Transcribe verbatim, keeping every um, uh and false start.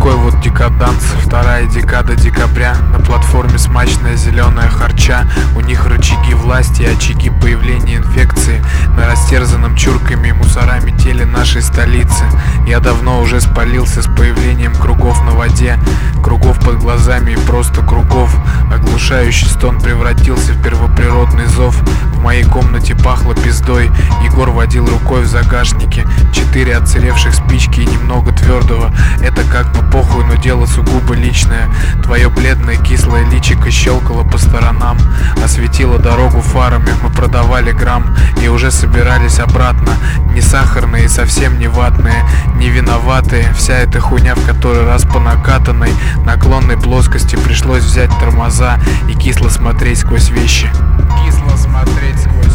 такой вот декаданс. Вторая декада декабря. На платформе смачная зеленая харча. У них рычаги власти и очаги появления инфекции на растерзанном чурками и мусорами теле нашей столицы. Я давно уже спалился с появлением кругов на воде, кругов под глазами и просто кругов. Оглушающий стон превратился в первоприродный зов. В моей комнате пахло пиздой. Егор водил рукой в загашнике. Четыре отсыревших спички и немного твердого. Это как бы похуй, но дело сугубо личное. Твое бледное кислое личико щелкало по сторонам, осветило дорогу фарами. Мы продавали грамм и уже собирались обратно. Не сахарные и совсем не ватные, не виноватые. Вся эта хуйня в который раз по накатанной наклонной плоскости пришлось взять тормоза и кисло смотреть сквозь вещи. Кисло смотреть сквозь